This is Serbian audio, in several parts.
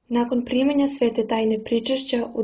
Nakon primanja svete tajne pričešća u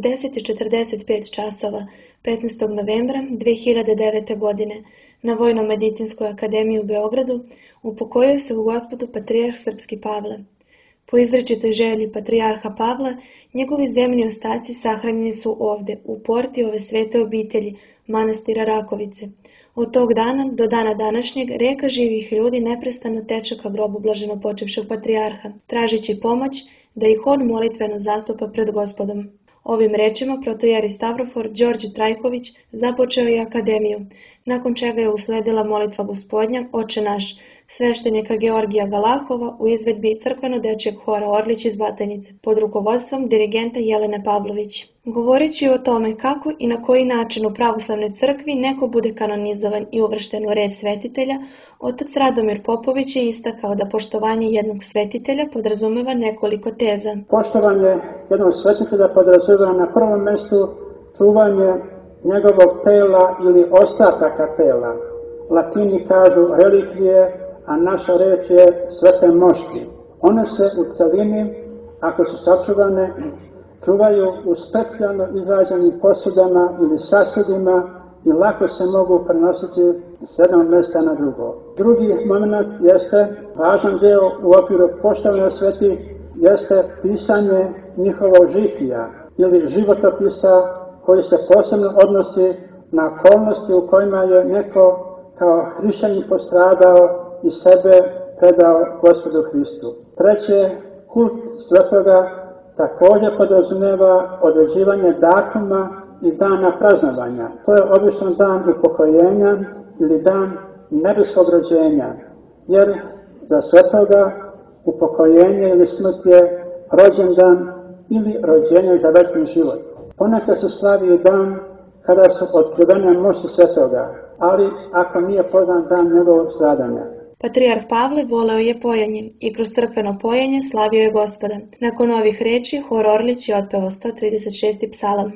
10:45 časova 15. novembra 2009. godine na Vojno-medicinskoj akademiji u Beogradu upokojio se u Gospodu patrijarh srpski Pavle. Po izričitoj želji patrijarha Pavla, njegovi zemni ostaci sahranjeni su ovde, u porti ove svete obitelji, manastira Rakovice. Od tog dana do dana današnjeg reka živih ljudi neprestano teče ka grobu blaženopočivšeg patrijarha, tražići pomoć da ih on molitveno zastupa pred Gospodom. Ovim rečima protojeri Stavrofor Đorđe Trajković započeo je akademiju, nakon čega je usledila molitva Gospodnja, Oče naš, sveštenika Georgija Valahova u izvedbi crkveno-dečjeg hora Orlić iz Batajnice, pod rukovodstvom dirigenta Jelene Pavlović. Govoreći o tome kako i na koji način u pravoslavnoj crkvi neko bude kanonizovan i uvršten u red svetitelja, otac Radomir Popović je istakao da poštovanje jednog svetitelja podrazumeva nekoliko teza. Poštovanje jednog svetitelja podrazumeva na prvom mjestu čuvanje njegovog tela ili ostataka tela. Latini kažu relikvije, a naša reč je svete mošti. One se u celini, ako su sačuvane, čuvaju u specijalno izrađenim posudama ili sasudima i lako se mogu prenositi s jednog mjesta na drugo. Drugi moment jeste, važan deo u okviru poštovanja sveti, jeste pisanje njihovog žitija ili životopisa koji se posebno odnosi na okolnosti u kojima je neko kao hrišćanin postradao i sebe predao Gospodu Hristu. Treće, kult svetoga također podrazumijeva određivanje datuma i dana praznovanja. To je obično dan upokojenja ili dan nebeskog rođenja, jer za svetoga upokojenje ili smrt je rođendan ili rođenje za večni život. Ponekad se slavi i dan kada su otkrivene moći svetoga, ali ako nije poznat dan njegovog stradanja. Patrijarh Pavle voleo je pojanje i kroz crkveno pojanje slavio je Gospoda. Nakon ovih reči, hor Orlić je otpevao 136. psalam.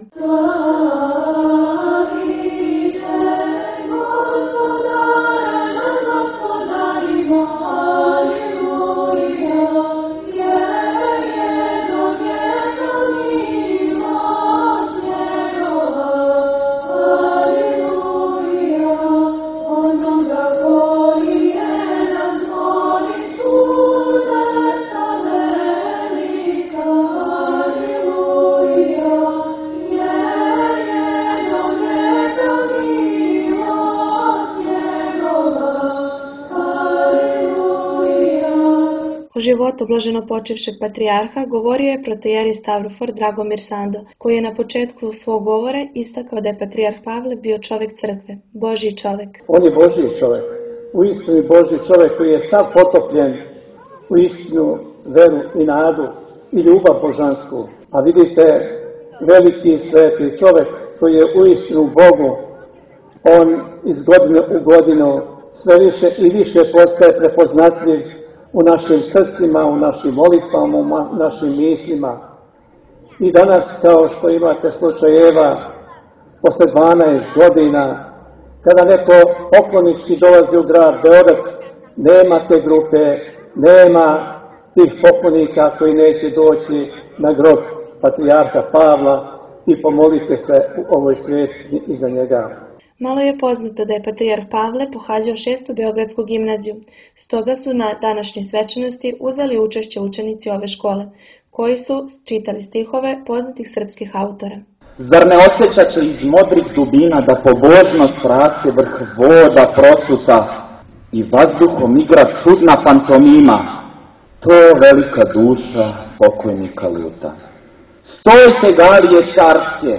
O životu blaženopočivšeg patrijarha govorio je protojeri Stavrofor Dragomir Sando, koji je na početku svog govora istakao da je patrijarh Pavle bio čovjek crkve, Božji čovjek. On je Božji čovjek, u istinu Božji čovjek koji je sav potopljen u istinu, veru i nadu i ljubav božansku. A vidite, veliki sveti čovjek koji je u istinu Bogu, on iz godine u godinu sve više i više postaje prepoznatljiv u našim srcima, u našim molitvama, u našim mislima. I danas, kao što imate slučajeva, posle 12 godina, kada neko poklonički dolazi u grad Beograd, nema te grupe, nema tih poklonika koji neće doći na grob patrijarha Pavla i pomolite se u ovoj sveti iza njega. Malo je poznato da je patrijarh Pavle pohađao 6. Beogradsku gimnaziju. Stoga su na današnjoj svečanosti uzeli učešće učenici ove škole, koji su čitali stihove poznatih srpskih autora. Zar ne osjećaće iz modrih dubina da pobožnost raste vrh voda prosuta i vazduhom igra čudna pantomima? To velika duša pokojnika luta. Stojte, galije carske,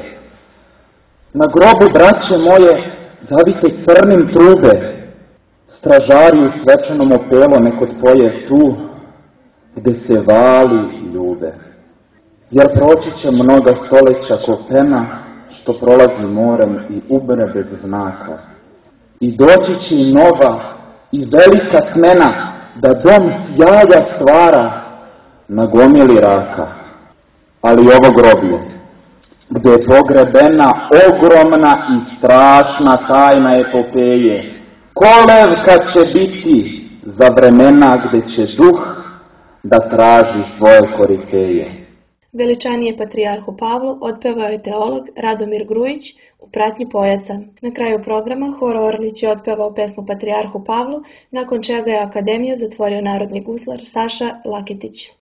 na grobu, braće moje, zavite crnim trube. Stražari u svečanom opelo neko tvoje tu, gde se vali ljube. Jer proći će mnoga stoleća ko pena, što prolazi morem i ubere bez znaka. I doći će i nova i velika smena, da dom sjaja stvara na gomili raka. Ali ovo groblje, gde je pogrebena ogromna i strašna tajna epopeje, kolevka će biti za vremena gde će duh da traži svoje korifeje. Veličanije patrijarhu Pavlu otpevao je teolog Radomir Grujić u pratnji pojaca. Na kraju programa Hor Orlić je otpevao pesmu Patrijarhu Pavlu, nakon čega je akademiju zatvorio narodni guslar Saša Laketić.